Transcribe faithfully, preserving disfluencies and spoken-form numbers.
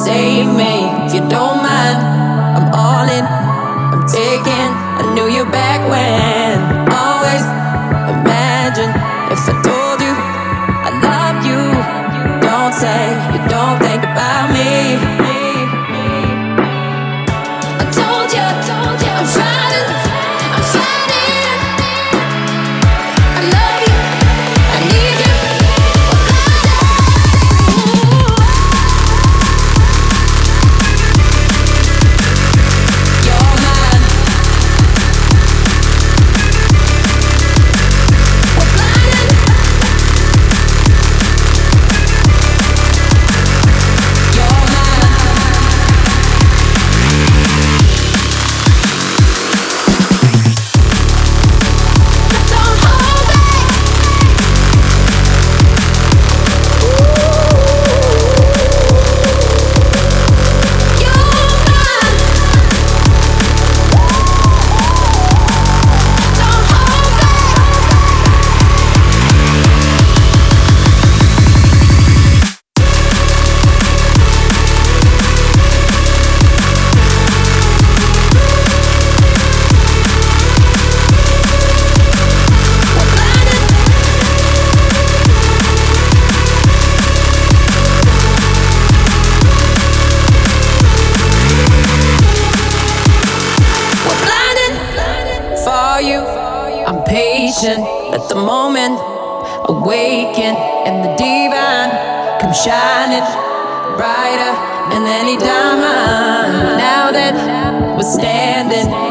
save me if you don't mind. I'm all in, I'm taking. I knew you back when. Always imagine if I told you I love you. Don't say you don't think about me. I told you, told you I'm fighting, I'm fighting. I love you, I need you. You're mine. We're blinded. You're mine. Don't hold back. You're mine. Don't hold back. We're blinded. We're blinded for you. I'm patient. Let the moment awaken, and the divine come shining brighter than any diamond. Now that we're standing